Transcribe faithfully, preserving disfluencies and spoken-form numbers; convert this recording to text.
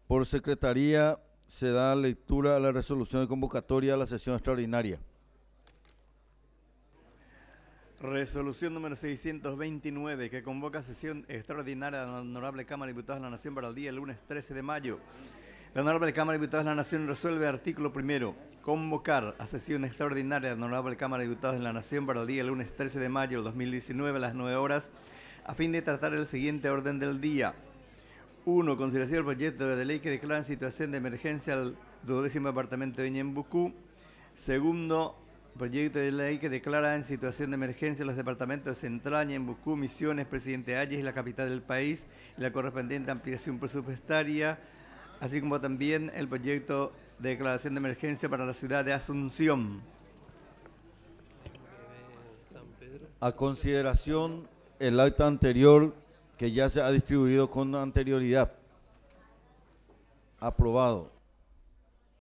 Por secretaría se da lectura a la resolución de convocatoria a la sesión extraordinaria. Resolución número seiscientos veintinueve, que convoca a sesión extraordinaria de la Honorable Cámara de Diputados de la Nación para el día lunes trece de mayo. La Honorable Cámara de Diputados de la Nación resuelve, artículo primero, convocar a sesión extraordinaria de la Honorable Cámara de Diputados de la Nación para el día lunes trece de mayo del dos mil diecinueve a las nueve horas, a fin de tratar el siguiente orden del día. uno. Consideración del proyecto de ley que declara en situación de emergencia al duodécimo departamento de Ñembucú. Segundo, proyecto de ley que declara en situación de emergencia los departamentos de Central, Ñembucú, Misiones, Presidente Hayes y la capital del país, y la correspondiente ampliación presupuestaria, así como también el proyecto de declaración de emergencia para la ciudad de Asunción. A consideración el acta anterior que ya se ha distribuido con anterioridad. Aprobado.